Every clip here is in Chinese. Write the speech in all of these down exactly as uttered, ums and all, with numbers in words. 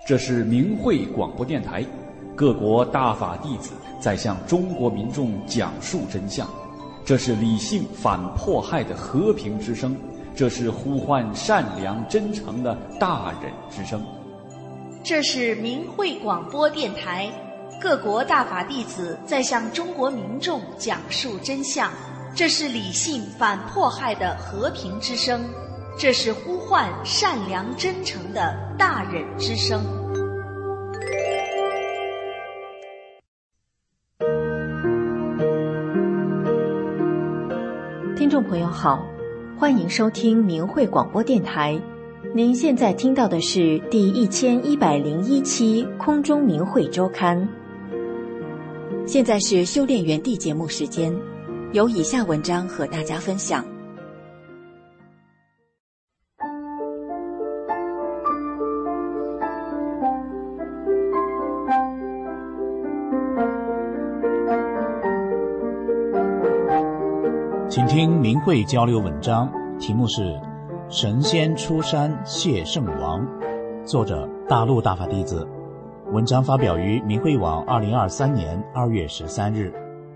这是明慧广播电台，各国大法弟子在向中国民众讲述真相。这是理性反迫害的和平之声，这是呼唤善良真诚的大忍之声。 这是明慧广播电台，各国大法弟子在向中国民众讲述真相。这是理性反迫害的和平之声，这是呼唤善良真诚的大忍之声。 听众朋友好，欢迎收听明慧广播电台。您现在听到的是第一千一百零一期空中明慧周刊。现在是修炼园地节目时间，有以下文章和大家分享。 请听明慧交流文章，题目是神仙出山谢圣王，作者大陆大法弟子。文章发表于明慧网二零二三年二月十三日。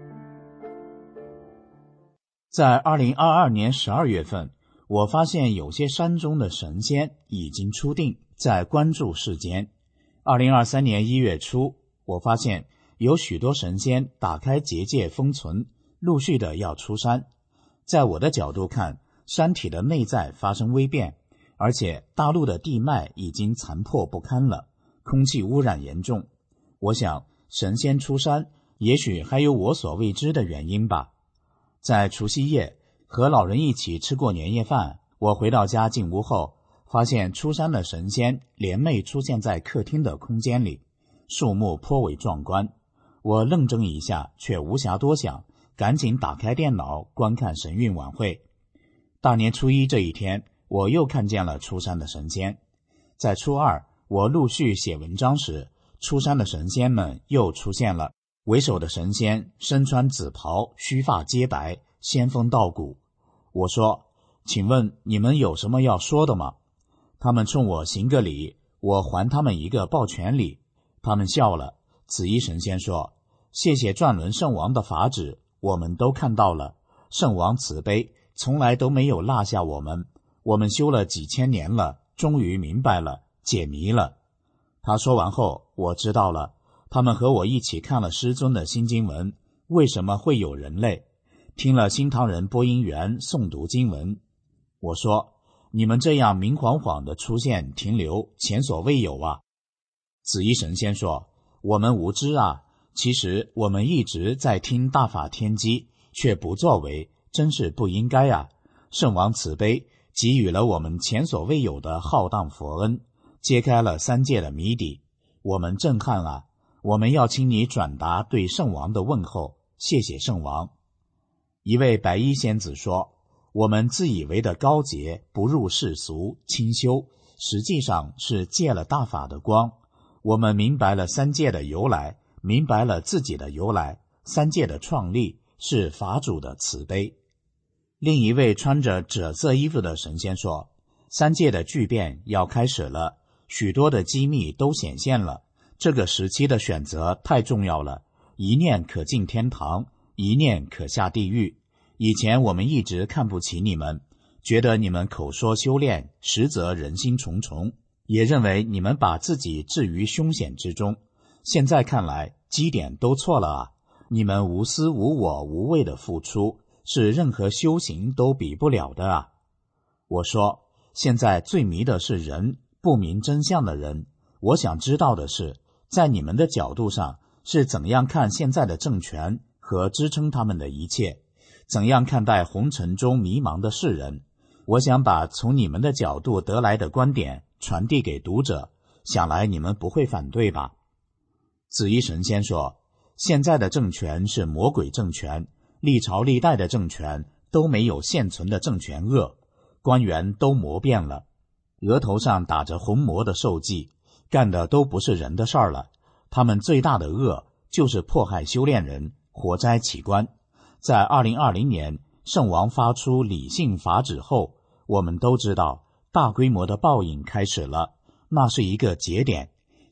在二零二二年十二月份，我发现有些山中的神仙已经出定，在关注世间。二零二三年一月初，我发现有许多神仙打开结界封存，陆续的要出山。在我的角度看，山体的内在发生微变，而且大陆的地脉已经残破不堪了，空气污染严重。我想神仙出山也许还有我所未知的原因吧。在除夕夜和老人一起吃过年夜饭，我回到家进屋后，发现出山的神仙联袂出现在客厅的空间里，数目颇为壮观。我愣怔一下，却无暇多想，赶紧打开电脑观看神韵晚会。大年初一这一天，我又看见了出山的神仙。在初二，我陆续写文章时，出山的神仙们又出现了。为首的神仙身穿紫袍，须发皆白，仙风道骨。我说，请问你们有什么要说的吗？他们冲我行个礼，我还他们一个抱拳礼。他们笑了。紫衣神仙说，谢谢转轮圣王的法旨，我们都看到了，圣王慈悲，从来都没有落下我们，我们修了几千年了，终于明白了，解谜了。他说完后，我知道了，他们和我一起看了师尊的心经文，为什么会有人类，听了新唐人播音员诵读经文。我说，你们这样明晃晃的出现停留，前所未有啊。紫衣神仙说，我们无知啊，其实我们一直在听大法天机，却不作为，真是不应该啊。圣王慈悲，给予了我们前所未有的浩荡佛恩，揭开了三界的谜底，我们震撼啊。我们要请你转达对圣王的问候，谢谢圣王。一位白衣仙子说，我们自以为的高洁，不入世俗，清修，实际上是借了大法的光。我们明白了三界的由来，明白了自己的由来，三界的创立是法主的慈悲。另一位穿着赭色衣服的神仙说，三界的巨变要开始了，许多的机密都显现了，这个时期的选择太重要了，一念可进天堂，一念可下地狱。以前我们一直看不起你们，觉得你们口说修炼，实则人心重重，也认为你们把自己置于凶险之中。现在看来，基点都错了啊！你们无私无我无畏的付出，是任何修行都比不了的啊！我说，现在最迷的是人，不明真相的人。我想知道的是，在你们的角度上，是怎样看现在的政权和支撑他们的一切？怎样看待红尘中迷茫的世人？我想把从你们的角度得来的观点传递给读者，想来你们不会反对吧？紫衣神仙说，现在的政权是魔鬼政权，历朝历代的政权都没有现存的政权恶，官员都魔变了，额头上打着红魔的受记，干的都不是人的事儿了。他们最大的恶就是迫害修炼人，活摘起官。在二零二零年，圣王发出理性法旨后，我们都知道大规模的报应开始了，那是一个节点。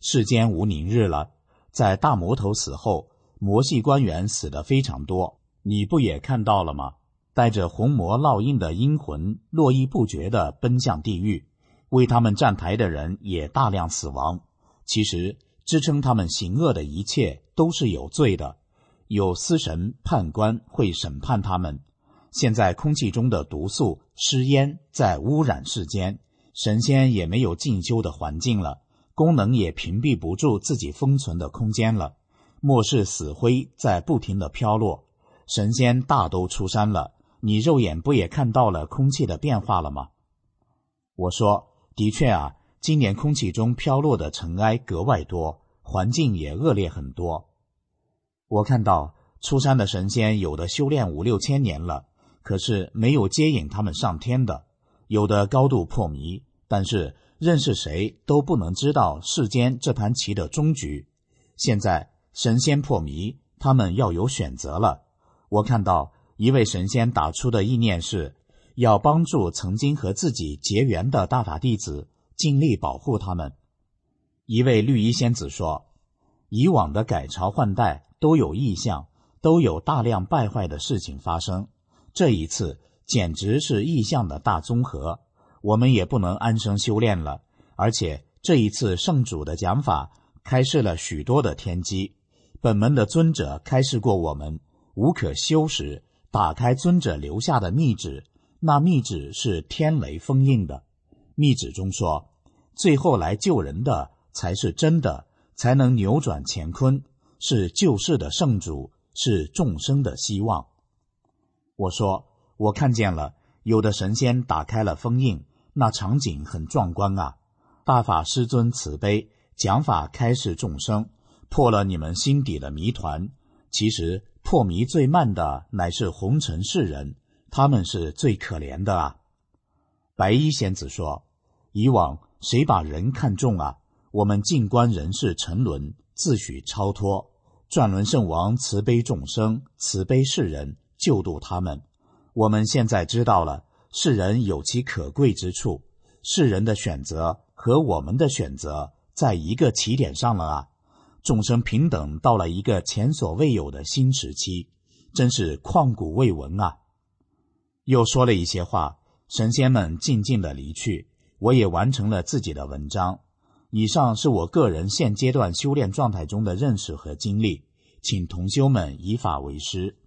世间无宁日了。在大魔头死后，魔系官员死得非常多，你不也看到了吗？带着红魔烙印的阴魂络绎不绝地奔向地狱，为他们站台的人也大量死亡。其实支撑他们行恶的一切都是有罪的，有司神判官会审判他们。现在空气中的毒素湿烟在污染世间，神仙也没有进修的环境了，功能也屏蔽不住自己封存的空间了。末世死灰在不停地飘落，神仙大都出山了，你肉眼不也看到了空气的变化了吗？我说，的确啊，今年空气中飘落的尘埃格外多，环境也恶劣很多。我看到出山的神仙有的修炼五六千年了，可是没有接引他们上天的，有的高度破迷，但是认识谁都不能知道世间这盘棋的终局。现在神仙破迷，他们要有选择了。我看到一位神仙打出的意念是，要帮助曾经和自己结缘的大法弟子，尽力保护他们。一位绿衣仙子说，以往的改朝换代都有异象，都有大量败坏的事情发生，这一次简直是异象的大综合，我们也不能安生修炼了。而且这一次圣主的讲法开示了许多的天机，本门的尊者开示过我们，无可修时打开尊者留下的密旨，那密旨是天雷封印的。密旨中说，最后来救人的才是真的，才能扭转乾坤，是救世的圣主，是众生的希望。我说，我看见了，有的神仙打开了封印，那场景很壮观啊！大法师尊慈悲，讲法开示众生，破了你们心底的谜团。其实破谜最慢的乃是红尘世人，他们是最可怜的啊。白衣仙子说，以往谁把人看重啊？我们静观人世沉沦，自诩超脱。转轮圣王慈悲众生，慈悲世人，救度他们。我们现在知道了，世人有其可贵之处，世人的选择和我们的选择在一个起点上了啊！众生平等到了一个前所未有的新时期，真是旷古未闻啊！又说了一些话，神仙们静静地离去，我也完成了自己的文章。以上是我个人现阶段修炼状态中的认识和经历，请同修们以法为师。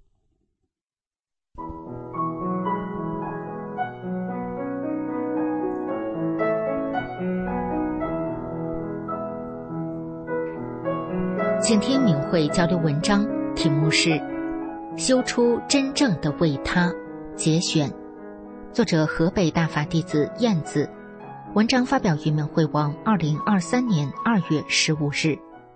请听明慧交流文章，题目是《修出真正的为他》节选，作者河北大法弟子燕子，文章发表于明慧网二零二三年二月十五日。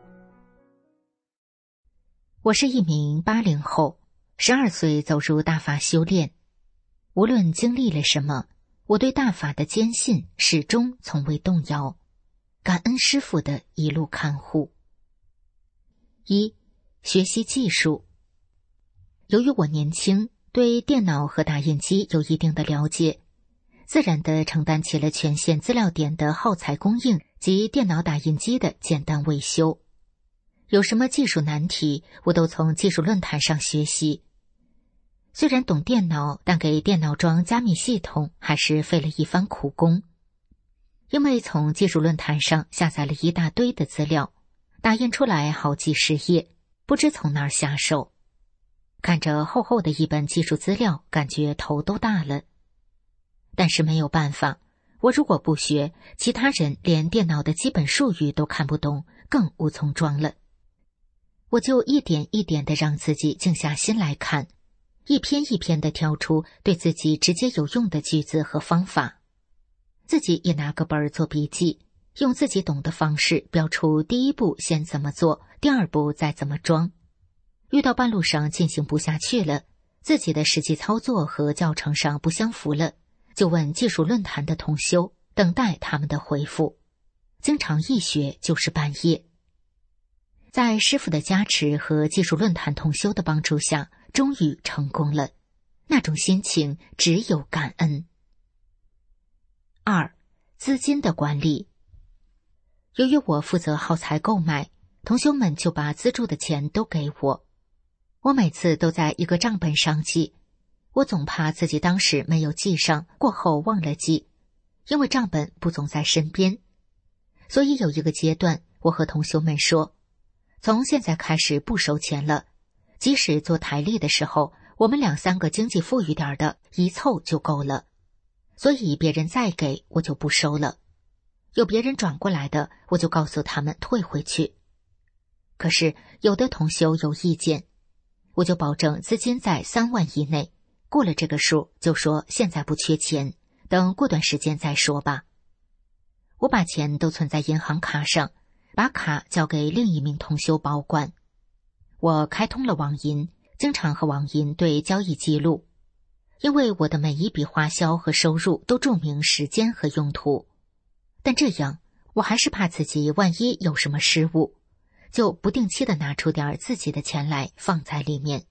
我是一名八零后，十二岁走入大法修炼。无论经历了什么，我对大法的坚信始终从未动摇，感恩师父的一路看护。一、学习技术。由于我年轻，对电脑和打印机有一定的了解，自然地承担起了全县资料点的耗材供应及电脑打印机的简单维修。有什么技术难题，我都从技术论坛上学习。虽然懂电脑，但给电脑装加密系统还是费了一番苦功。因为从技术论坛上下载了一大堆的资料，打印出来好几十页，不知从哪儿下手。看着厚厚的一本技术资料，感觉头都大了。但是没有办法，我如果不学，其他人连电脑的基本术语都看不懂，更无从装了。我就一点一点地让自己静下心来看，一篇一篇地挑出对自己直接有用的句子和方法。自己也拿个本儿做笔记，用自己懂的方式标出第一步先怎么做，第二步再怎么装。遇到半路上进行不下去了，自己的实际操作和教程上不相符了，就问技术论坛的同修，等待他们的回复。经常一学就是半夜。在师父的加持和技术论坛同修的帮助下，终于成功了，那种心情只有感恩。二、资金的管理。 由于我负责耗材购买，同修们就把资助的钱都给我。我每次都在一个账本上记，我总怕自己当时没有记上，过后忘了记，因为账本不总在身边。所以有一个阶段，我和同修们说，从现在开始不收钱了，即使做台历的时候，我们两三个经济富裕点的一凑就够了，所以别人再给我就不收了，有别人转过来的我就告诉他们退回去。可是有的同修有意见，我就保证资金在三万以内，过了这个数就说现在不缺钱，等过段时间再说吧。我把钱都存在银行卡上，把卡交给另一名同修保管。我开通了网银，经常和网银对交易记录，因为我的每一笔花销和收入都注明时间和用途。但这样我还是怕自己万一有什么失误，就不定期的拿出点自己的钱来放在里面。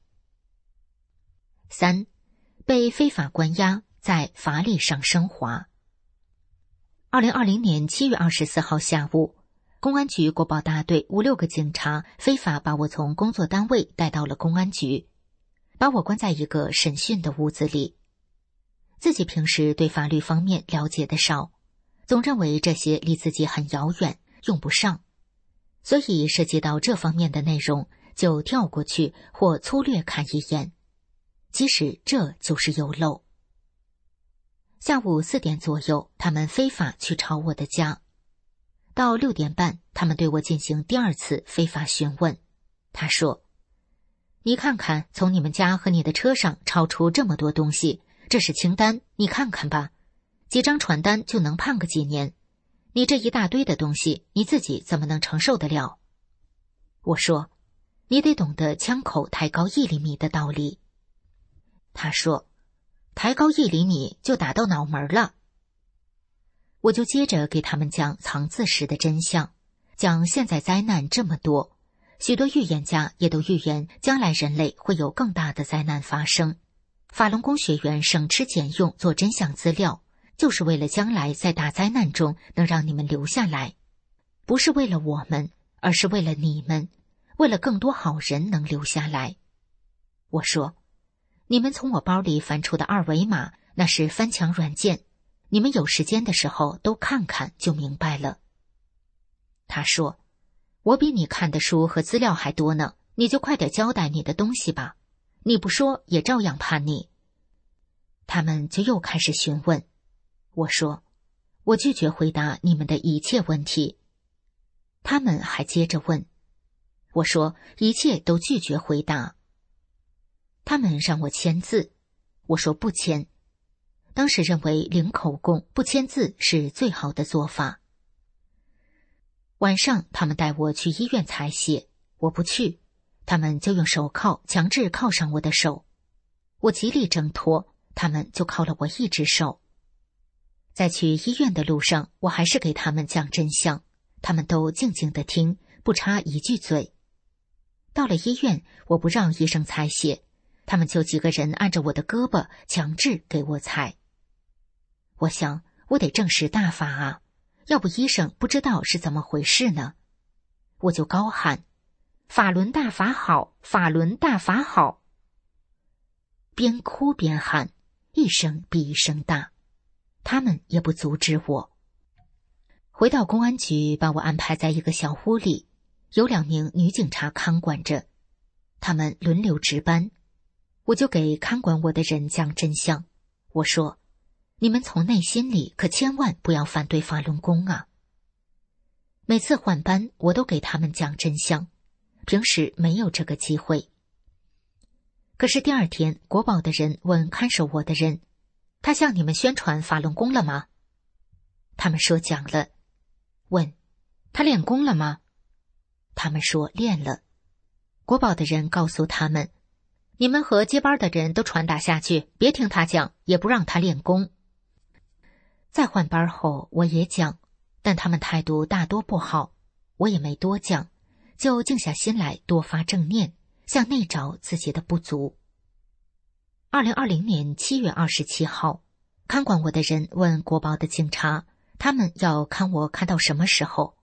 三，被非法关押，在法理上升华。二零二零年七月二十四号下午，公安局国保大队五六个警察非法把我从工作单位带到了公安局，把我关在一个审讯的屋子里。自己平时对法律方面了解的少，总认为这些离自己很遥远，用不上，所以涉及到这方面的内容就跳过去或粗略看一眼，其实这就是有漏。下午四点左右，他们非法去抄我的家。到六点半，他们对我进行第二次非法询问。他说，你看看，从你们家和你的车上抄出这么多东西，这是清单，你看看吧，几张传单就能判个几年，你这一大堆的东西，你自己怎么能承受得了？我说，你得懂得枪口抬高一厘米的道理。他说，抬高一厘米就打到脑门了。我就接着给他们讲藏字石的真相，讲现在灾难这么多，许多预言家也都预言将来人类会有更大的灾难发生。法轮功学员省吃俭用做真相资料，就是为了将来在大灾难中能让你们留下来，不是为了我们，而是为了你们，为了更多好人能留下来。我说，你们从我包里翻出的二维码，那是翻墙软件，你们有时间的时候都看看就明白了。他说，我比你看的书和资料还多呢，你就快点交代你的东西吧，你不说也照样判你。他们就又开始询问。我说，我拒绝回答你们的一切问题。他们还接着问。我说，一切都拒绝回答。他们让我签字，我说不签。当时认为零口供不签字是最好的做法。晚上他们带我去医院采血，我不去，他们就用手铐强制铐上我的手，我极力挣脱，他们就铐了我一只手。在去医院的路上，我还是给他们讲真相，他们都静静地听，不插一句嘴。到了医院，我不让医生采血，他们就几个人按着我的胳膊强制给我采。我想我得证实大法啊，要不医生不知道是怎么回事呢。我就高喊，法轮大法好，法轮大法好，边哭边喊，一声比一声大，他们也不阻止我。回到公安局，把我安排在一个小屋里，有两名女警察看管着，他们轮流值班。我就给看管我的人讲真相，我说，你们从内心里可千万不要反对法轮功啊。每次换班，我都给他们讲真相，平时没有这个机会。可是第二天，国保的人问看守我的人，他向你们宣传法轮功了吗？他们说讲了。问，他练功了吗？他们说练了。国保的人告诉他们，你们和接班的人都传达下去，别听他讲，也不让他练功。再换班后，我也讲，但他们态度大多不好，我也没多讲，就静下心来多发正念，向内找自己的不足。二零二零年七月二十七号，看管我的人问国保的警察，他们要看我看到什么时候？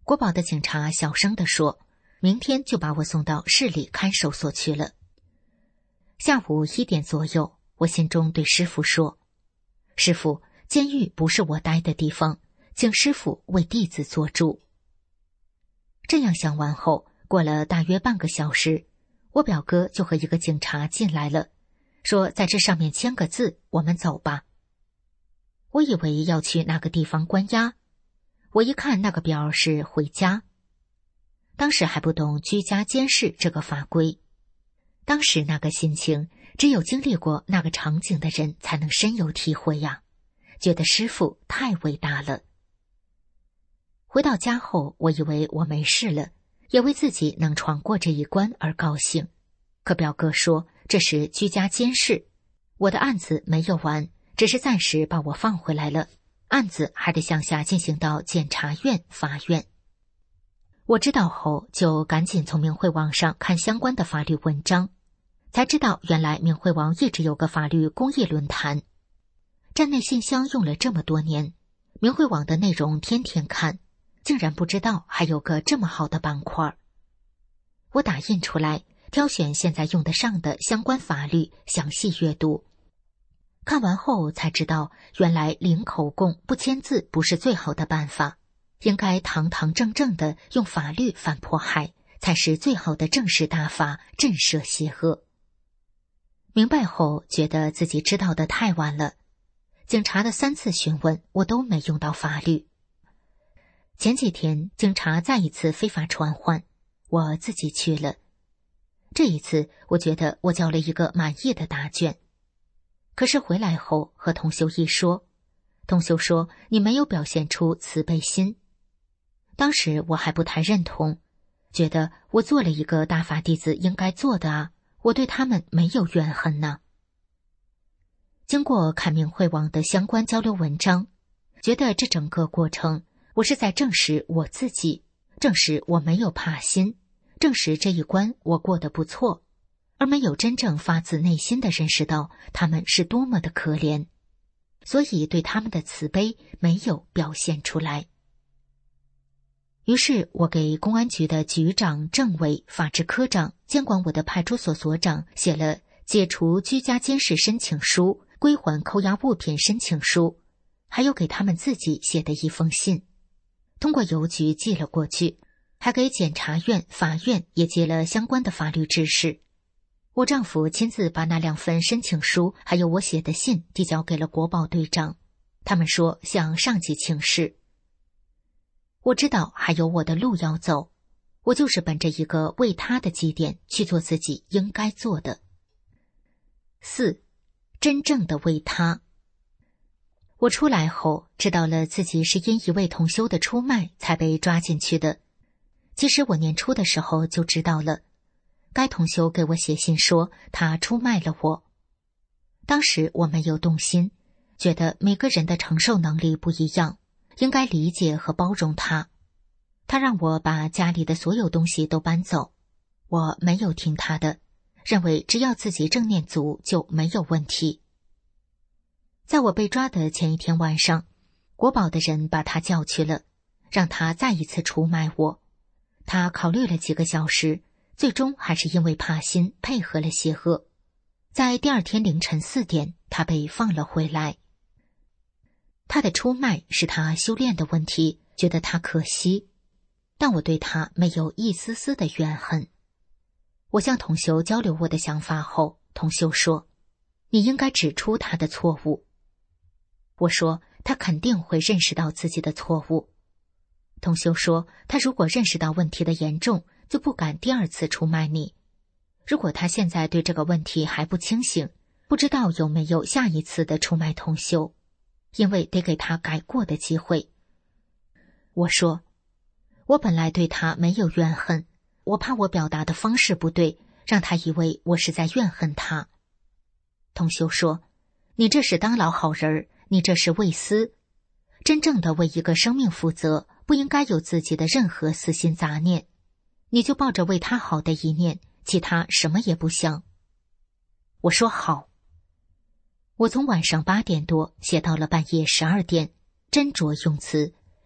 国保的警察小声地说，明天就把我送到市里看守所去了。下午一点左右，我心中对师傅说，师傅，监狱不是我待的地方，请师傅为弟子做主。这样想完后，过了大约半个小时，我表哥就和一个警察进来了，说在这上面签个字，我们走吧。我以为要去那个地方关押，我一看那个表是回家。当时还不懂居家监视这个法规，当时那个心情，只有经历过那个场景的人才能深有体会呀，觉得师父太伟大了。回到家后，我以为我没事了，也为自己能闯过这一关而高兴。可表哥说这是居家监视，我的案子没有完，只是暂时把我放回来了，案子还得向下进行到检察院、法院。我知道后，就赶紧从明慧网上看相关的法律文章，才知道原来明慧网一直有个法律公益论坛。站内信箱用了这么多年，明慧网的内容天天看，竟然不知道还有个这么好的板块。我打印出来，挑选现在用得上的相关法律，详细阅读。看完后才知道，原来零口供不签字不是最好的办法，应该堂堂正正的用法律反迫害，才是最好的正式大法，震慑邪恶。明白后，觉得自己知道的太晚了。警察的三次询问，我都没用到法律。前几天，警察再一次非法传唤，我自己去了。这一次，我觉得我交了一个满意的答卷。可是回来后和同修一说，同修说你没有表现出慈悲心。当时我还不太认同，觉得我做了一个大法弟子应该做的啊，我对他们没有怨恨呢。经过看明慧网的相关交流文章，觉得这整个过程我是在证实我自己，证实我没有怕心，证实这一关我过得不错，而没有真正发自内心的认识到他们是多么的可怜，所以对他们的慈悲没有表现出来。于是我给公安局的局长、政委、法制科长、监管我的派出所所长写了解除居家监视申请书、归还扣押物品申请书，还有给他们自己写的一封信，通过邮局寄了过去，还给检察院、法院也寄了相关的法律指示。我丈夫亲自把那两份申请书还有我写的信递交给了国保队长，他们说向上级请示。我知道还有我的路要走，我就是本着一个为他的基点去做自己应该做的。四，真正的为他。我出来后知道了自己是因一位同修的出卖才被抓进去的，其实我年初的时候就知道了。该同修给我写信说他出卖了我，当时我没有动心，觉得每个人的承受能力不一样，应该理解和包容他。他让我把家里的所有东西都搬走，我没有听他的，认为只要自己正念足就没有问题。在我被抓的前一天晚上，国保的人把他叫去了，让他再一次出卖我。他考虑了几个小时，最终还是因为怕心配合了邪恶。在第二天凌晨四点，他被放了回来。他的出卖是他修炼的问题，觉得他可惜，但我对他没有一丝丝的怨恨。我向同修交流我的想法后，同修说，你应该指出他的错误。我说他肯定会认识到自己的错误。同修说他如果认识到问题的严重，就不敢第二次出卖你。如果他现在对这个问题还不清醒，不知道有没有下一次的出卖同修，因为得给他改过的机会。我说我本来对他没有怨恨，我怕我表达的方式不对，让他以为我是在怨恨他。同修说，你这是当老好人，你这是为私。真正的为一个生命负责，不应该有自己的任何私心杂念，你就抱着为他好的一念，其他什么也不想。我说好。我从晚上八点多写到了半夜十二点，斟酌用词，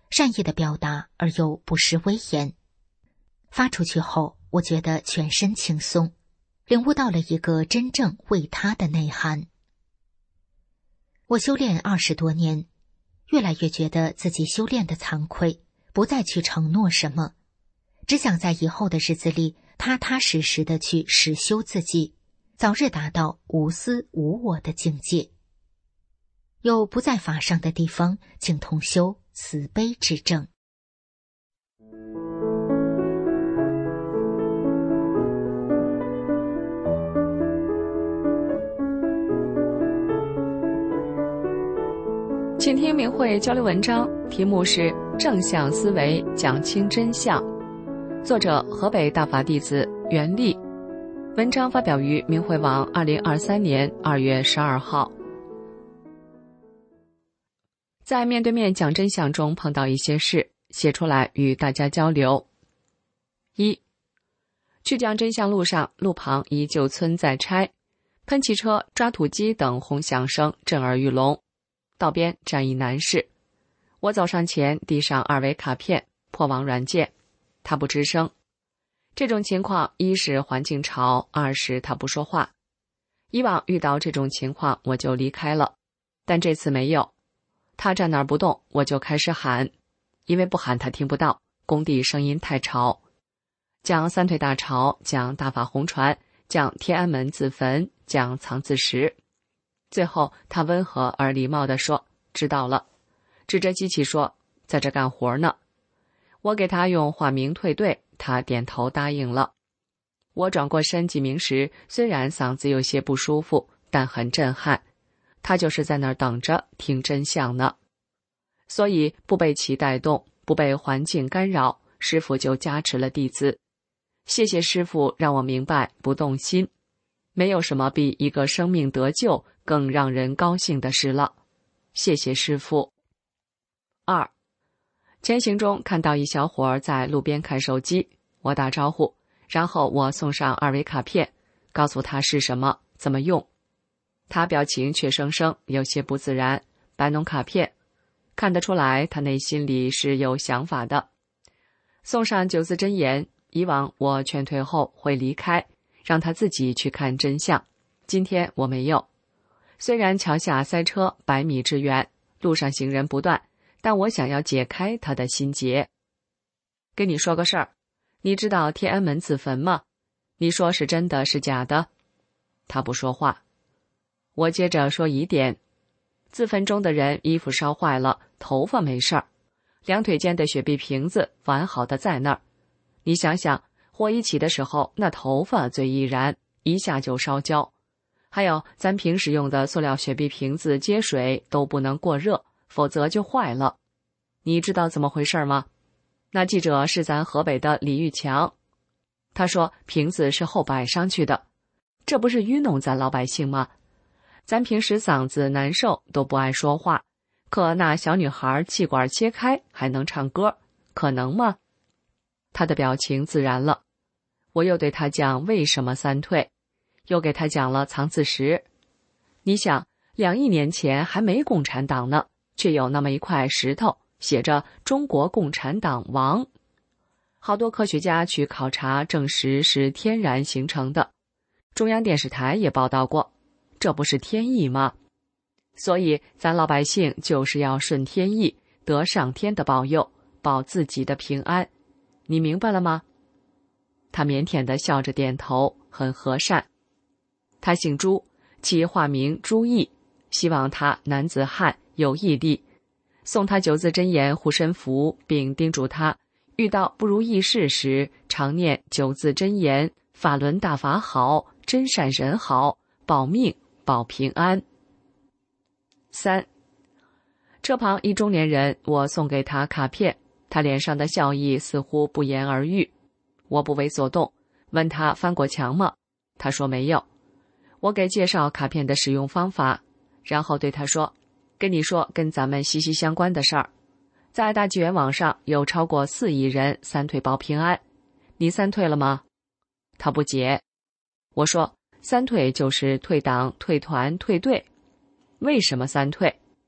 善意的表达而又不失威严。发出去后，我觉得全身轻松，领悟到了一个真正为他的内涵。我修炼二十多年，越来越觉得自己修炼的惭愧，不再去承诺什么，只想在以后的日子里踏踏实实的去实修自己，早日达到无私无我的境界。有不在法上的地方，请同修慈悲之正。 请听明慧交流文章，题目是正向思维讲清真相，作者河北大法弟子袁立。文章发表于明慧网二零二三年二月十二号。在面对面讲真相中碰到一些事，写出来与大家交流。一，去讲真相路上，路旁一旧村在拆，喷气车、抓土机等轰响声震耳欲聋。道边站一男士，我走上前递上二维卡片、破网软件，他不吱声。这种情况，一是环境吵，二是他不说话。以往遇到这种情况我就离开了，但这次没有。他站那儿不动，我就开始喊，因为不喊他听不到，工地声音太吵。讲三退大潮，讲大法红传，讲天安门自焚，讲藏字石。最后他温和而礼貌地说，知道了，指着机器说，在这干活呢。我给他用化名退队，他点头答应了。我转过身记名时，虽然嗓子有些不舒服，但很震撼，他就是在那儿等着听真相呢。所以不被其带动，不被环境干扰，师父就加持了弟子。谢谢师父让我明白不动心，没有什么比一个生命得救更让人高兴的事了。谢谢师父。二，前行中看到一小伙在路边看手机，我打招呼，然后我送上二维卡片，告诉他是什么，怎么用。他表情怯生生，有些不自然，摆弄卡片，看得出来他内心里是有想法的。送上九字真言，以往我劝退后会离开，让他自己去看真相，今天我没有。虽然桥下塞车百米之远，路上行人不断，但我想要解开他的心结。跟你说个事儿，你知道天安门自焚吗？你说是真的是假的？他不说话。我接着说疑点，自焚中的人衣服烧坏了，头发没事儿，两腿间的雪碧瓶子完好的在那儿。你想想，火一起的时候，那头发最易燃，一下就烧焦。还有咱平时用的塑料雪碧瓶子接水都不能过热，否则就坏了。你知道怎么回事吗？那记者是咱河北的李玉强，他说瓶子是后摆上去的，这不是愚弄咱老百姓吗？咱平时嗓子难受都不爱说话，可那小女孩气管切开还能唱歌，可能吗？他的表情自然了。我又对他讲为什么三退，又给他讲了藏字石。你想，两亿年前还没共产党呢，却有那么一块石头，写着中国共产党亡。好多科学家去考察证实是天然形成的，中央电视台也报道过，这不是天意吗？所以咱老百姓就是要顺天意，得上天的保佑，保自己的平安。你明白了吗？他腼腆地笑着点头，很和善。他姓朱，其化名朱毅，希望他男子汉，有毅力。送他九字真言护身符，并叮嘱他遇到不如意事时，常念九字真言，法轮大法好，真善人好，保命保平安。三，车旁一中年人，我送给他卡片，他脸上的笑意似乎不言而喻。我不为所动，问他翻过墙吗？他说没有。我给介绍卡片的使用方法，然后对他说，跟你说跟咱们息息相关的事儿，在大纪元网上有超过四亿人三退保平安，你三退了吗？他不解。我说三退就是退党、退团、退队。为什么三退？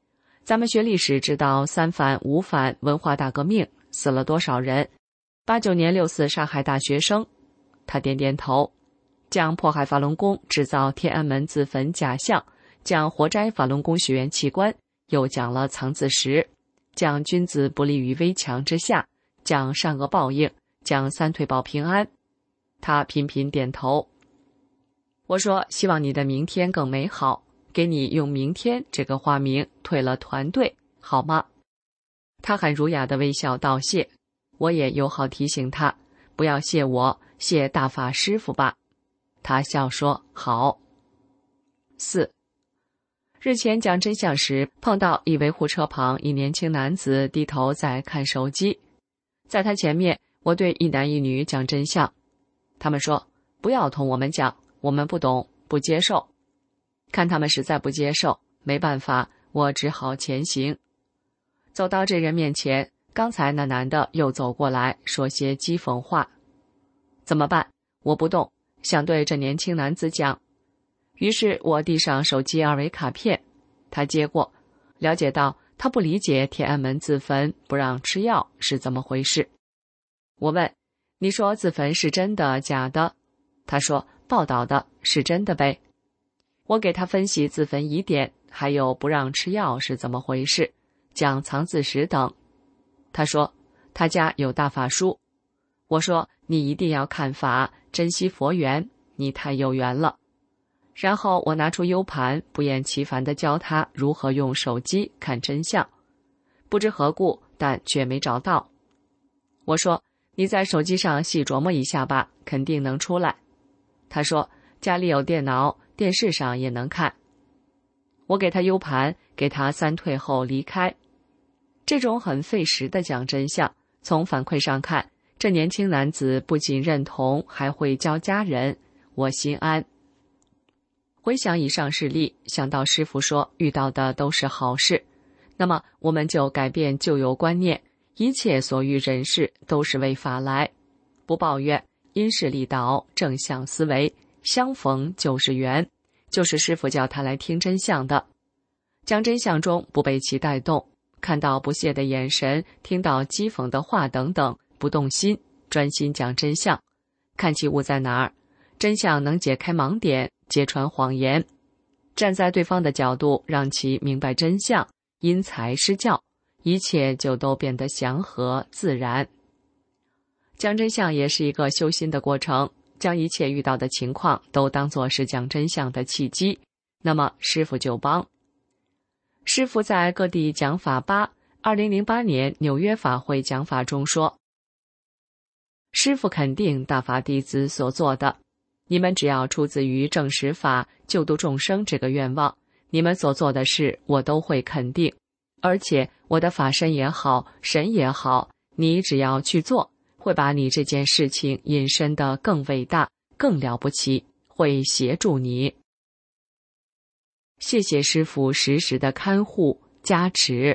咱们学历史知道三反五反文化大革命死了多少人，八九年六四杀害大学生。他点点头，将迫害法轮功制造天安门自焚假象，将活摘法轮功学员器官，又讲了藏字石，讲君子不立于危墙之下，讲善恶报应，讲三退保平安。他频频点头。我说希望你的明天更美好，给你用明天这个化名退了团队，好吗？他很儒雅的微笑道谢，我也友好提醒他，不要谢我，谢大法师父吧。他笑说好。四，日前讲真相时，碰到一维护车旁一年轻男子低头在看手机，在他前面，我对一男一女讲真相，他们说不要同我们讲，我们不懂，不接受。看他们实在不接受，没办法，我只好前行。走到这人面前，刚才那男的又走过来，说些讥讽话。怎么办？我不动，想对这年轻男子讲。于是我递上手机二维卡片，他接过，了解到他不理解天安门自焚不让吃药是怎么回事。我问，你说自焚是真的假的？他说报道的是真的呗。我给他分析自焚疑点，还有不让吃药是怎么回事，讲藏字石等。他说他家有大法书。我说你一定要看法，珍惜佛缘，你太有缘了。然后我拿出 U 盘，不厌其烦地教他如何用手机看真相。不知何故，但却没找到。我说你在手机上细琢磨一下吧，肯定能出来。他说家里有电脑，电视上也能看。我给他 U 盘，给他三退后离开。这种很费时的讲真相，从反馈上看，这年轻男子不仅认同，还会教家人，我心安。回想以上事例，想到师父说遇到的都是好事，那么我们就改变旧有观念，一切所遇人事都是为法来，不抱怨，因势利导，正向思维，相逢就是缘，就是师父叫他来听真相的。讲真相中不被其带动，看到不屑的眼神，听到讥讽的话等等，不动心，专心讲真相，看其物在哪儿，真相能解开盲点，揭穿谎言，站在对方的角度，让其明白真相，因材施教，一切就都变得祥和自然。讲真相也是一个修心的过程，将一切遇到的情况都当作是讲真相的契机，那么师父就帮。师父在各地讲法八，二零零八年纽约法会讲法中说，师父肯定大法弟子所做的，你们只要出自于正实法救度众生这个愿望，你们所做的事我都会肯定，而且我的法身也好，神也好，你只要去做，会把你这件事情引申得更伟大，更了不起，会协助你。谢谢师父时时的看护加持。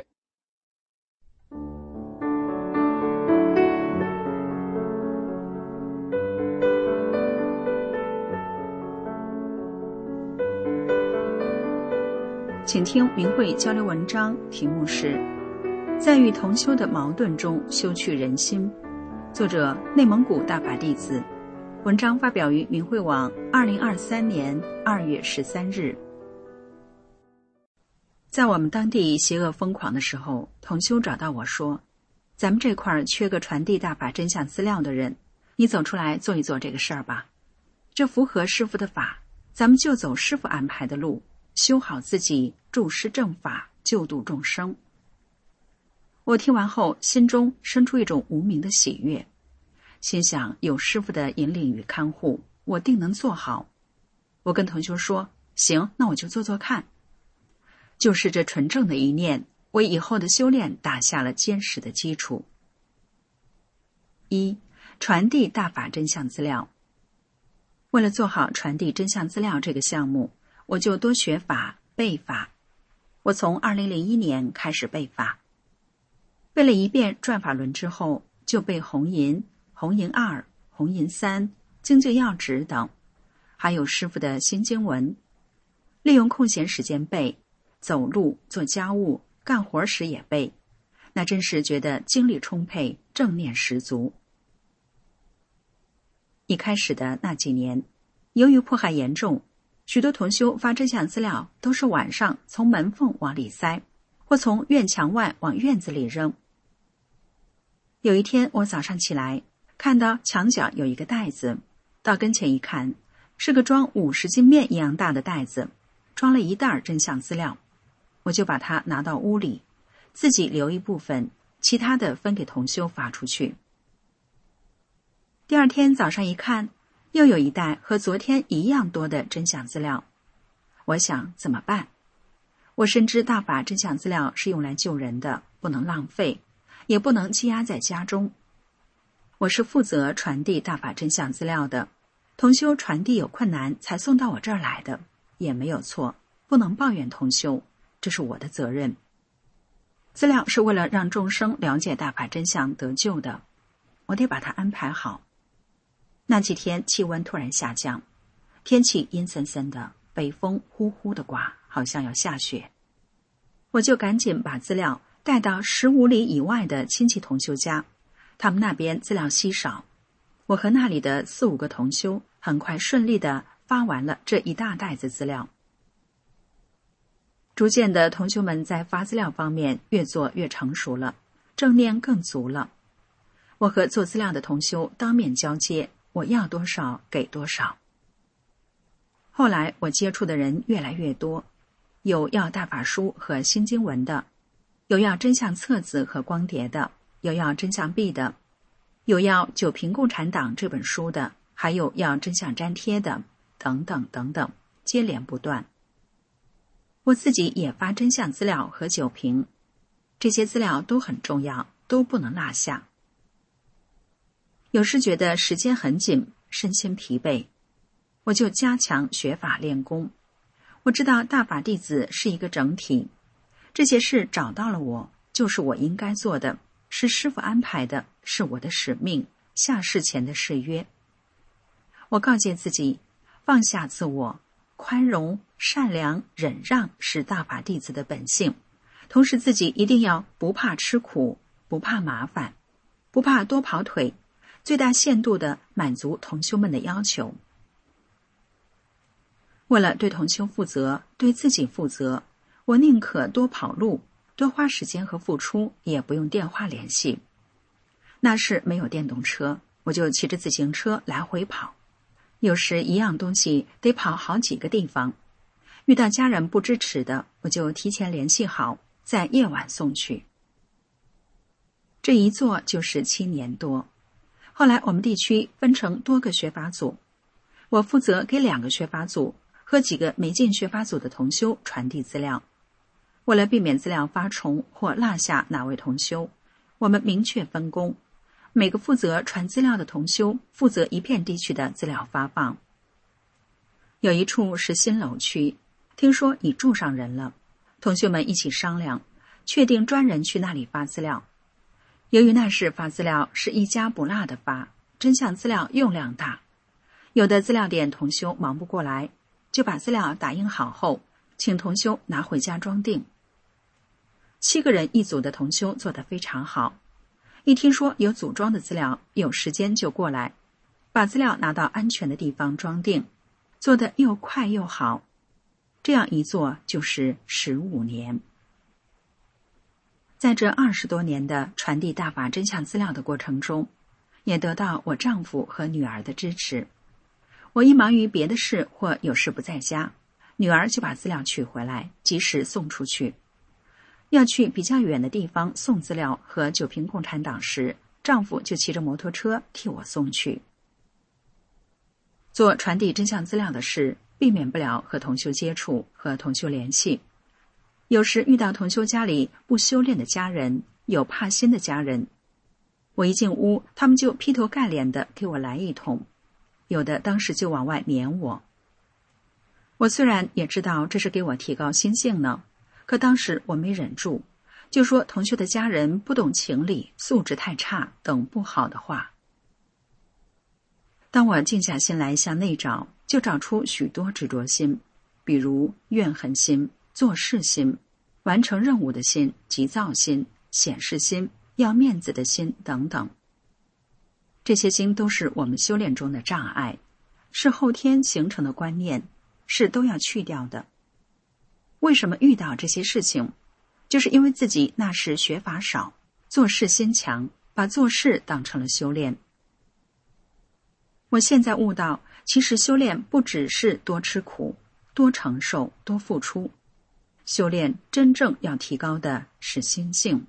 请听明慧交流文章，题目是在与同修的矛盾中修去人心，作者内蒙古大法弟子，文章发表于明慧网二零二三年二月十三日。在我们当地邪恶疯狂的时候，同修找到我说，咱们这块儿缺个传递大法真相资料的人，你走出来做一做这个事儿吧。这符合师父的法，咱们就走师父安排的路，修好自己，助师正法，救度众生。我听完后，心中生出一种无名的喜悦，心想有师父的引领与看护，我定能做好。我跟同修说，行，那我就做做看。就是这纯正的一念，为以后的修炼打下了坚实的基础。一、传递大法真相资料。为了做好传递真相资料这个项目，我就多学法背法。我从二零零一年开始背法，背了一遍转法轮之后，就背红银、红银二、红银三、精进要旨等，还有师父的新经文，利用空闲时间背，走路、做家务、 干活时也背，那真是觉得精力充沛，正念十足。一开始的那几年，由于迫害严重，许多同修发真相资料都是晚上从门缝往里塞，或从院墙外往院子里扔。有一天我早上起来，看到墙角有一个袋子，到跟前一看，是个装五十斤面一样大的袋子，装了一袋真相资料。我就把它拿到屋里，自己留一部分，其他的分给同修发出去。第二天早上一看，又有一袋和昨天一样多的真相资料。我想怎么办？我深知大法真相资料是用来救人的，不能浪费，也不能积压在家中。我是负责传递大法真相资料的，同修传递有困难才送到我这儿来的，也没有错，不能抱怨同修，这是我的责任。资料是为了让众生了解大法真相得救的，我得把它安排好。那几天气温突然下降，天气阴森森的，北风呼呼的刮，好像要下雪。我就赶紧把资料带到十五里以外的亲戚同修家，他们那边资料稀少，我和那里的四五个同修很快顺利地发完了这一大袋子资料。逐渐的，同修们在发资料方面越做越成熟了，正念更足了。我和做资料的同修当面交接，我要多少给多少。后来我接触的人越来越多，有要大法书和新经文的，有要真相册子和光碟的，有要真相币的，有要九评共产党这本书的，还有要真相粘贴的，等等等等，接连不断。我自己也发真相资料和九评，这些资料都很重要，都不能落下。有时觉得时间很紧，身心疲惫，我就加强学法练功。我知道大法弟子是一个整体，这些事找到了我，就是我应该做的，是师父安排的，是我的使命，下世前的誓约。我告诫自己，放下自我，宽容、善良、忍让是大法弟子的本性，同时自己一定要不怕吃苦，不怕麻烦，不怕多跑腿，最大限度地满足同修们的要求。为了对同修负责，对自己负责，我宁可多跑路，多花时间和付出，也不用电话联系。那时没有电动车，我就骑着自行车来回跑，有时一样东西得跑好几个地方。遇到家人不支持的，我就提前联系好，在夜晚送去。这一做就是七年多。后来我们地区分成多个学法组，我负责给两个学法组和几个没进学法组的同修传递资料。为了避免资料发重或落下哪位同修，我们明确分工，每个负责传资料的同修负责一片地区的资料发放。有一处是新楼区，听说已住上人了，同修们一起商量，确定专人去那里发资料。由于那时发资料是一家不落的发，真相资料用量大，有的资料点同修忙不过来，就把资料打印好后，请同修拿回家装订。七个人一组的同修做得非常好，一听说有组装的资料，有时间就过来，把资料拿到安全的地方装订，做得又快又好。这样一做就是十五年。在这二十多年的传递大法真相资料的过程中，也得到我丈夫和女儿的支持。我一忙于别的事或有事不在家，女儿就把资料取回来，及时送出去。要去比较远的地方送资料和九评共产党时，丈夫就骑着摩托车替我送去。做传递真相资料的事，避免不了和同修接触，和同修联系。有时遇到同修家里不修炼的家人，有怕心的家人，我一进屋，他们就劈头盖脸的给我来一通，有的当时就往外撵我。我虽然也知道这是给我提高心性呢，可当时我没忍住，就说同修的家人不懂情理，素质太差等不好的话。当我静下心来向内找，就找出许多执着心，比如怨恨心、做事心、 完成任务的心、急躁心、显示心、要面子的心等等。这些心都是我们修炼中的障碍，是后天形成的观念，是都要去掉的。为什么遇到这些事情？就是因为自己那时学法少，做事心强，把做事当成了修炼。我现在悟到，其实修炼不只是多吃苦、多承受、多付出，修炼真正要提高的是心性。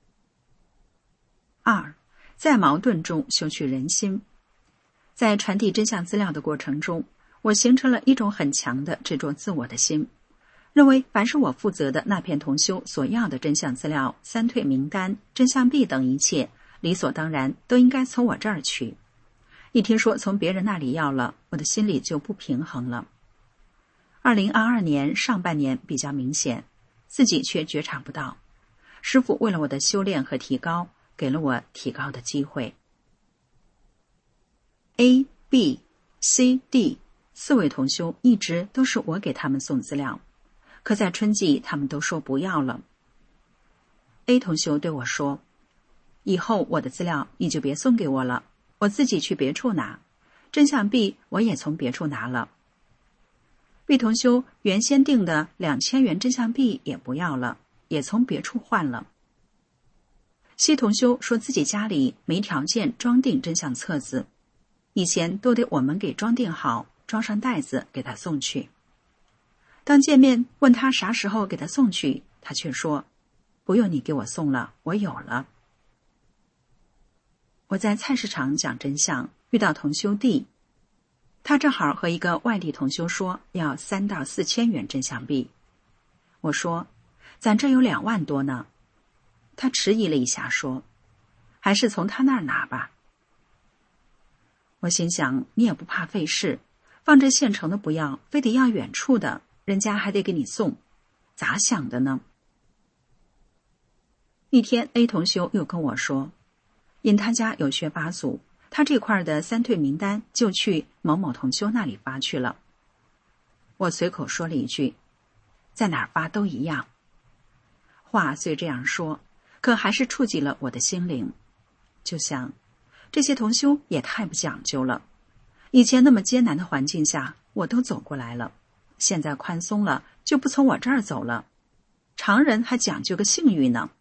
二，在矛盾中修取人心。在传递真相资料的过程中，我形成了一种很强的执着自我的心，认为凡是我负责的那片同修所要的真相资料、三退名单、真相币等一切，理所当然都应该从我这儿取。一听说从别人那里要了，我的心里就不平衡了。二零二二年上半年比较明显，自己却觉察不到。师父为了我的修炼和提高，给了我提高的机会。A、B、C、D 四位同修一直都是我给他们送资料，可在春季他们都说不要了。A 同修对我说，以后我的资料你就别送给我了，我自己去别处拿，真相币我也从别处拿了。B 同修原先定的两千元真相币也不要了，也从别处换了。C 同修说自己家里没条件装订真相册子，以前都得我们给装订好，装上袋子给他送去。当见面问他啥时候给他送去，他却说不用你给我送了，我有了。我在菜市场讲真相，遇到同修弟，他正好和一个外地同修说要三到四千元真相币。我说咱这有两万多呢。他迟疑了一下说，还是从他那儿拿吧。我心想，你也不怕费事，放这现成的不要，非得要远处的，人家还得给你送，咋想的呢？一天 A 同修又跟我说，因他家有学法组，他这块的三退名单就去某某同修那里发去了。我随口说了一句，在哪儿发都一样。话虽这样说，可还是触及了我的心灵。就想这些同修也太不讲究了，以前那么艰难的环境下我都走过来了，现在宽松了就不从我这儿走了，常人还讲究个信誉呢。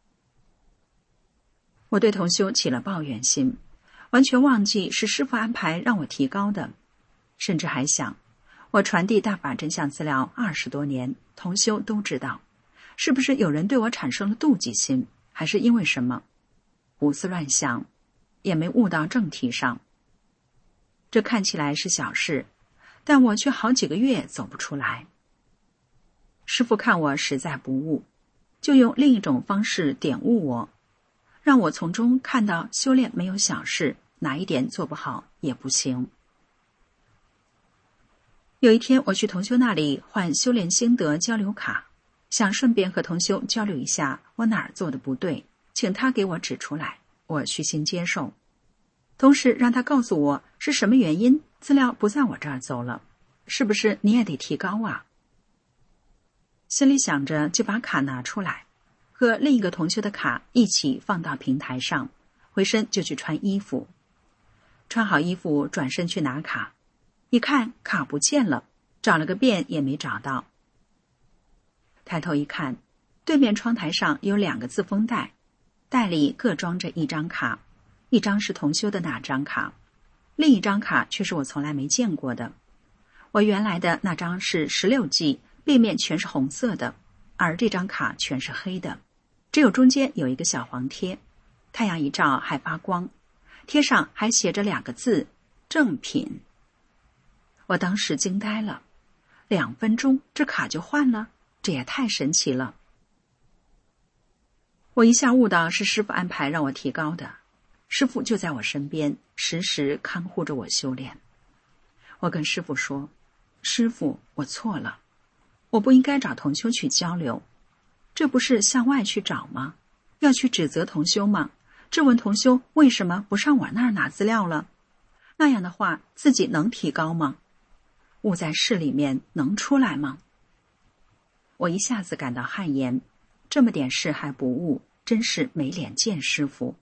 我对同修起了抱怨心，完全忘记是师父安排让我提高的，甚至还想，我传递大法真相资料二十多年，同修都知道，是不是有人对我产生了妒忌心，还是因为什么？胡思乱想，也没悟到正题上。这看起来是小事，但我却好几个月走不出来。师父看我实在不悟，就用另一种方式点悟我，让我从中看到修炼没有小事，哪一点做不好也不行。有一天我去同修那里换修炼心得交流卡，想顺便和同修交流一下我哪儿做的不对，请他给我指出来，我虚心接受，同时让他告诉我是什么原因资料不在我这儿走了，是不是你也得提高啊？心里想着就把卡拿出来，和另一个同修的卡一起放到平台上，回身就去穿衣服。穿好衣服转身去拿卡，一看卡不见了，找了个遍也没找到。抬头一看，对面窗台上有两个自封袋，袋里各装着一张卡，一张是同修的那张卡，另一张卡却是我从来没见过的。我原来的那张是十六 G， 背面全是红色的，而这张卡全是黑的，只有中间有一个小黄贴，太阳一照还发光，贴上还写着两个字，正品。我当时惊呆了，两分钟这卡就换了，这也太神奇了。我一下悟到是师父安排让我提高的，师父就在我身边，时时看护着我修炼。我跟师父说，师父，我错了，我不应该找同修去交流，这不是向外去找吗？要去指责同修吗？质问同修为什么不上我那儿拿资料了？那样的话自己能提高吗？悟在事里面能出来吗？ 我一下子感到汗颜，这么点事还不悟，真是没脸见师父。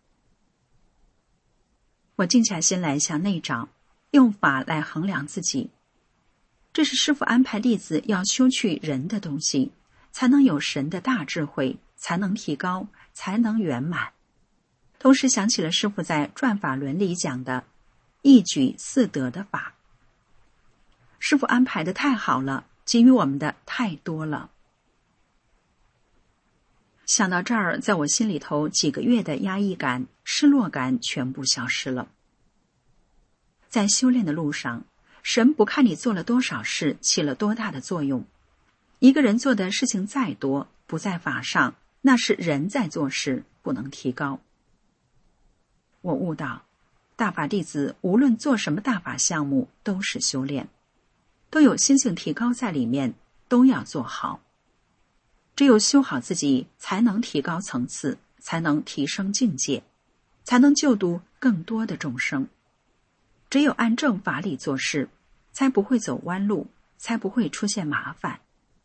我静下心来向内找，用法来衡量自己。这是师父安排弟子要修去人的东西，才能有神的大智慧，才能提高，才能圆满。同时想起了师父在转法轮里讲的一举四得的法。师父安排的太好了，给予我们的太多了。想到这儿，在我心里头几个月的压抑感、失落感全部消失了。在修炼的路上，神不看你做了多少事，起了多大的作用。一个人做的事情再多，不在法上，那是人在做事，不能提高。我悟到，大法弟子无论做什么大法项目，都是修炼，都有心性提高在里面，都要做好。只有修好自己，才能提高层次，才能提升境界，才能救度更多的众生。只有按正法理做事，才不会走弯路，才不会出现麻烦。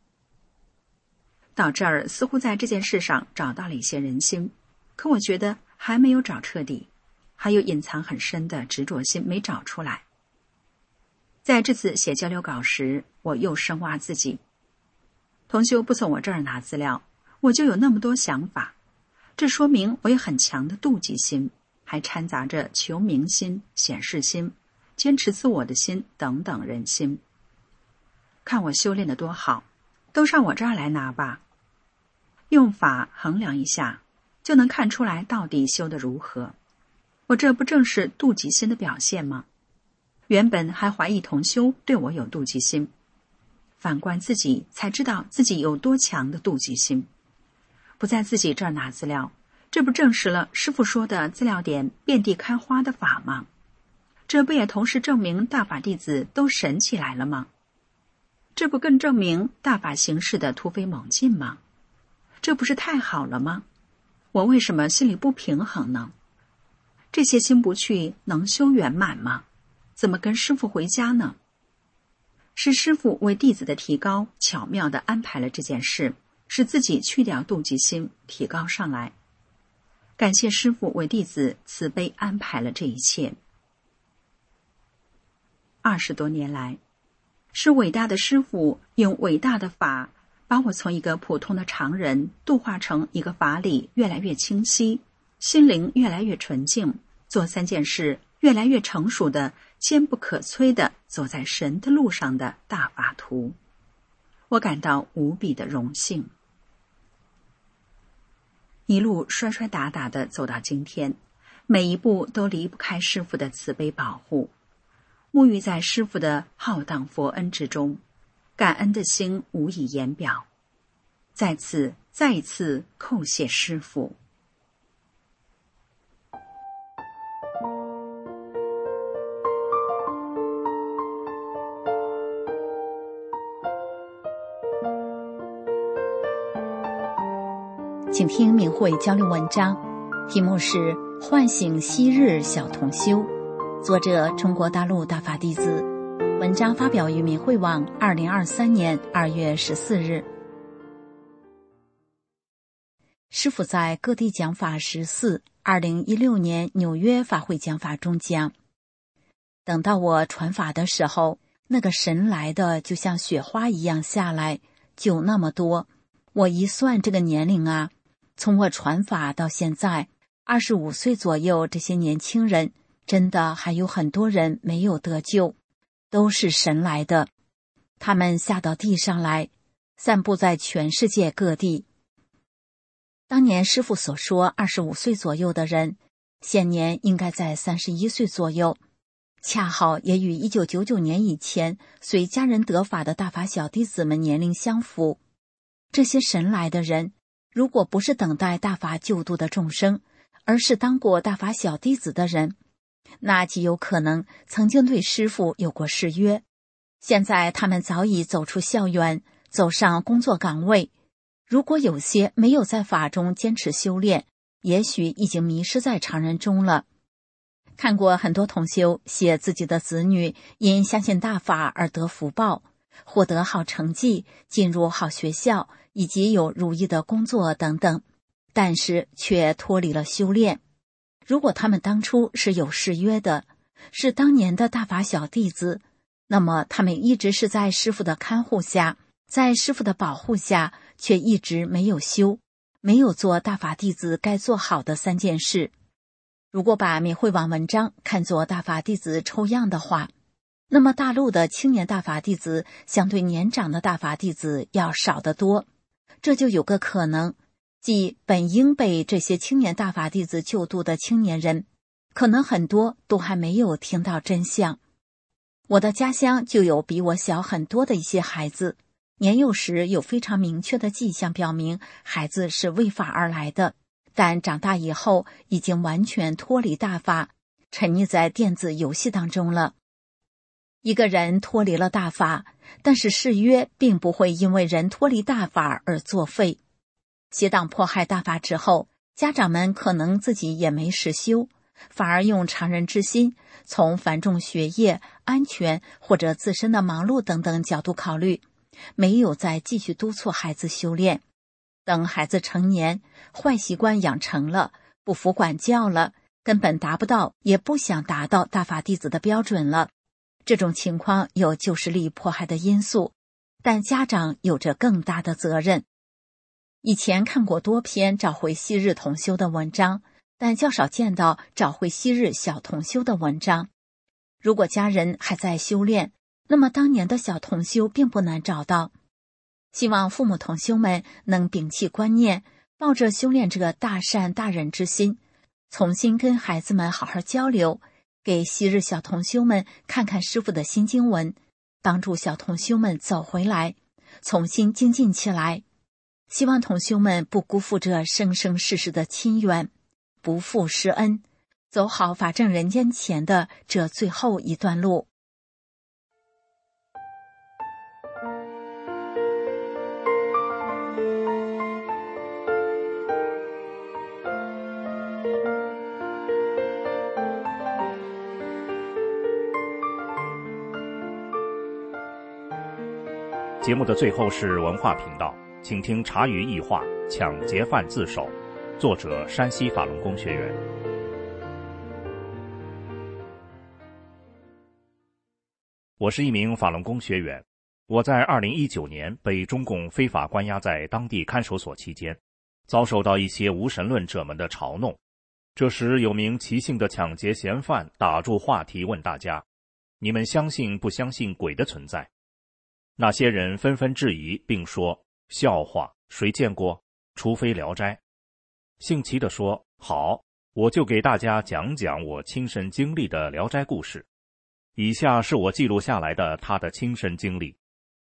到这儿，似乎在这件事上找到了一些人心，可我觉得还没有找彻底，还有隐藏很深的执着心没找出来。在这次写交流稿时，我又深挖自己。同修不从我这儿拿资料，我就有那么多想法，这说明我有很强的妒忌心，还掺杂着求名心、显示心、坚持自我的心等等人心。看我修炼得多好，都上我这儿来拿吧。用法衡量一下，就能看出来到底修得如何。我这不正是妒忌心的表现吗？原本还怀疑同修对我有妒忌心，反观自己才知道自己有多强的妒忌心。不在自己这儿拿资料，这不证实了师父说的资料点遍地开花的法吗？这不也同时证明大法弟子都神起来了吗？这不更证明大法行事的突飞猛进吗？这不是太好了吗？我为什么心里不平衡呢？这些心不去，能修圆满吗？怎么跟师父回家呢？是师父为弟子的提高巧妙地安排了这件事，使自己去掉妒忌心，提高上来。感谢师父为弟子慈悲安排了这一切。二十多年来，是伟大的师父用伟大的法，把我从一个普通的常人度化成一个法理越来越清晰，心灵越来越纯净，做三件事越来越成熟的，坚不可摧的走在神的路上的大法图。我感到无比的荣幸。一路摔摔打打的走到今天，每一步都离不开师父的慈悲保护。沐浴在师父的浩荡佛恩之中，感恩的心无以言表。再次再一次叩谢师父。 请听明慧交流文章，题目是《唤醒昔日小同修》，作者中国大陆大法弟子，文章发表于明慧网二零二三年二月十四日。师父在各地讲法十四，二零一六年纽约法会讲法中讲，等到我传法的时候，那个神来的就像雪花一样下来，就那么多。我一算这个年龄啊，从我传法到现在二十五岁左右，这些年轻人真的还有很多人没有得救，都是神来的。他们下到地上来，散布在全世界各地。当年师父所说二十五岁左右的人，现年应该在三十一岁左右，恰好也与一九九九年以前随家人得法的大法小弟子们年龄相符。这些神来的人，如果不是等待大法救度的众生，而是当过大法小弟子的人，那极有可能曾经对师父有过誓约。现在他们早已走出校园，走上工作岗位。如果有些没有在法中坚持修炼，也许已经迷失在常人中了。看过很多同修写自己的子女因相信大法而得福报，获得好成绩，进入好学校， 以及有如意的工作等等，但是却脱离了修炼。如果他们当初是有誓约的，是当年的大法小弟子，那么他们一直是在师父的看护下，在师父的保护下，却一直没有修，没有做大法弟子该做好的三件事。如果把明慧网文章看作大法弟子抽样的话，那么大陆的青年大法弟子相对年长的大法弟子要少得多。这就有个可能，即本应被这些青年大法弟子救度的青年人，可能很多都还没有听到真相。我的家乡就有比我小很多的一些孩子，年幼时有非常明确的迹象表明孩子是为法而来的，但长大以后已经完全脱离大法，沉溺在电子游戏当中了。一个人脱离了大法，但是誓约并不会因为人脱离大法而作废。邪党迫害大法之后，家长们可能自己也没实修，反而用常人之心，从繁重学业、安全或者自身的忙碌等等角度考虑，没有再继续督促孩子修炼。等孩子成年，坏习惯养成了，不服管教了，根本达不到也不想达到大法弟子的标准了。这种情况有旧势力迫害的因素，但家长有着更大的责任。以前看过多篇找回昔日同修的文章，但较少见到找回昔日小同修的文章。如果家人还在修炼，那么当年的小同修并不难找到。希望父母同修们能摒弃观念，抱着修炼这个大善大仁之心，重新跟孩子们好好交流，给昔日小同修们看看师父的新经文，帮助小同修们走回来，重新精进起来。希望同修们不辜负这生生世世的亲缘，不负师恩，走好法证人间前的这最后一段路。 节目的最后是文化频道，请听茶余异话，抢劫犯自首，作者山西法轮功学员。我是一名法轮功学员，我在二零一九年被中共非法关押在当地看守所期间，遭受到一些无神论者们的嘲弄。这时有名齐姓的抢劫嫌犯打住话题问大家，你们相信不相信鬼的存在？那些人纷纷质疑，并说笑话，谁见过？除非聊斋。姓齐的说，好，我就给大家讲讲我亲身经历的聊斋故事。以下是我记录下来的他的亲身经历。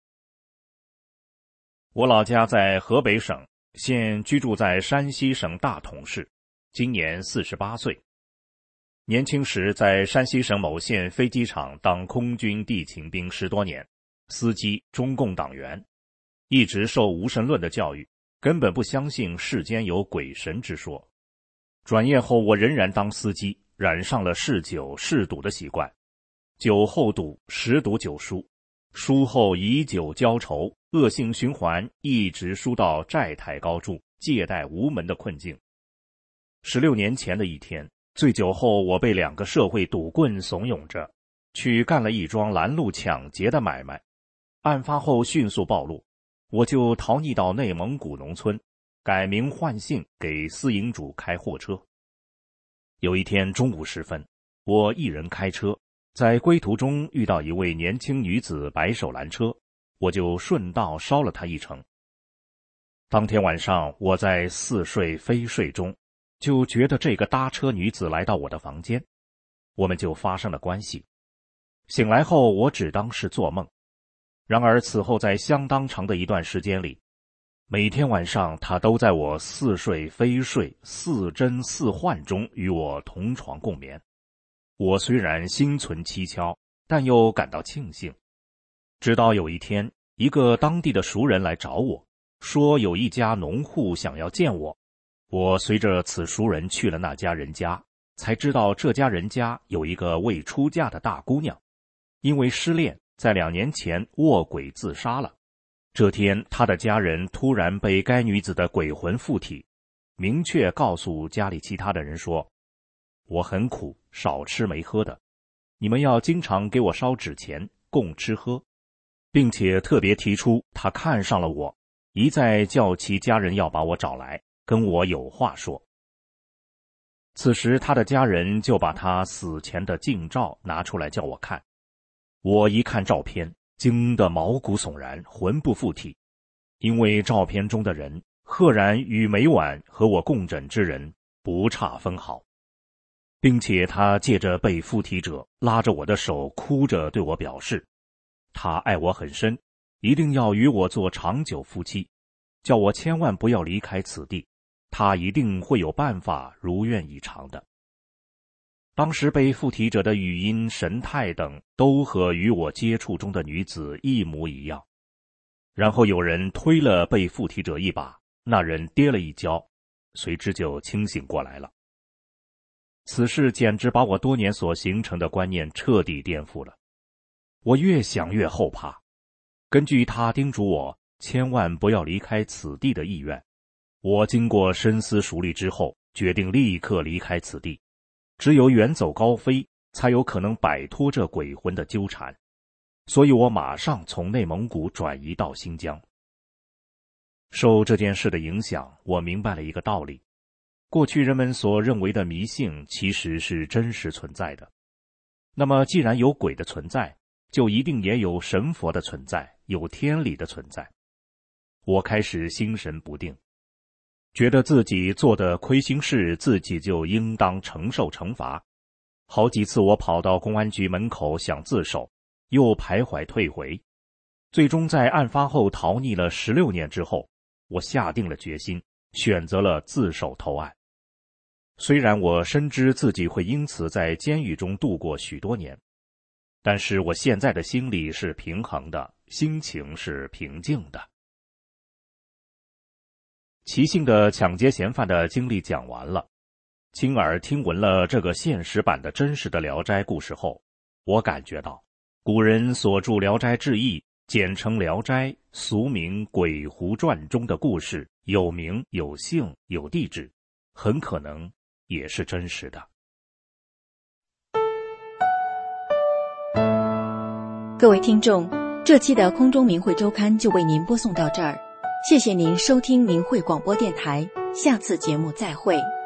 我老家在河北省，现居住在山西省大同市，今年四十八岁。年轻时在山西省某县飞机场当空军地勤兵十多年，司机，中共党员，一直受无神论的教育，根本不相信世间有鬼神之说。转业后我仍然当司机，染上了嗜酒嗜赌的习惯，酒后赌，十赌九输，输后以酒浇愁，恶性循环，一直输到债台高筑，借贷无门的困境。十六年前的一天，醉酒后我被两个社会赌棍怂恿着，去干了一桩拦路抢劫的买卖。案发后迅速暴露，我就逃匿到内蒙古农村，改名换姓给私营主开货车。有一天中午时分，我一人开车，在归途中遇到一位年轻女子摆手拦车，我就顺道捎了她一程。当天晚上我在似睡非睡中，就觉得这个搭车女子来到我的房间，我们就发生了关系。醒来后我只当是做梦。然而此后在相当长的一段时间里，每天晚上他都在我似睡非睡、似真似幻中与我同床共眠。我虽然心存蹊跷，但又感到庆幸。直到有一天，一个当地的熟人来找我，说有一家农户想要见我。我随着此熟人去了那家人家，才知道这家人家有一个未出嫁的大姑娘，因为失恋在两年前卧轨自杀了。 这天，他的家人突然被该女子的鬼魂附体，明确告诉家里其他的人说：我很苦，少吃没喝的，你们要经常给我烧纸钱，供吃喝，并且特别提出他看上了我，一再叫其家人要把我找来，跟我有话说。此时他的家人就把他死前的近照拿出来叫我看，我一看照片，惊得毛骨悚然，魂不附体，因为照片中的人赫然与每晚和我共枕之人不差分毫，并且他借着被附体者拉着我的手，哭着对我表示他爱我很深，一定要与我做长久夫妻，叫我千万不要离开此地，他一定会有办法如愿以偿的。当时被附体者的语音、神态等都和与我接触中的女子一模一样。然后有人推了被附体者一把，那人跌了一跤，随之就清醒过来了。此事简直把我多年所形成的观念彻底颠覆了。我越想越后怕，根据他叮嘱我千万不要离开此地的意愿，我经过深思熟虑之后，决定立刻离开此地。只有远走高飞，才有可能摆脱这鬼魂的纠缠，所以我马上从内蒙古转移到新疆。受这件事的影响，我明白了一个道理：过去人们所认为的迷信其实是真实存在的。那么既然有鬼的存在，就一定也有神佛的存在，有天理的存在。我开始心神不定，觉得自己做的亏心事，自己就应当承受惩罚。好几次我跑到公安局门口想自首，又徘徊退回，最终在案发后逃匿了十六年之后，我下定了决心，选择了自首投案。虽然我深知自己会因此在监狱中度过许多年，但是我现在的心理是平衡的，心情是平静的。齐姓的抢劫嫌犯的经历讲完了，亲耳听闻了这个现实版的真实的聊斋故事后，我感觉到古人所著《聊斋志异》简称《聊斋》，俗名《鬼狐传》中的故事有名有姓有地址，很可能也是真实的。 各位听众，这期的空中明慧周刊就为您播送到这儿，谢谢您收听明慧广播电台，下次节目再会。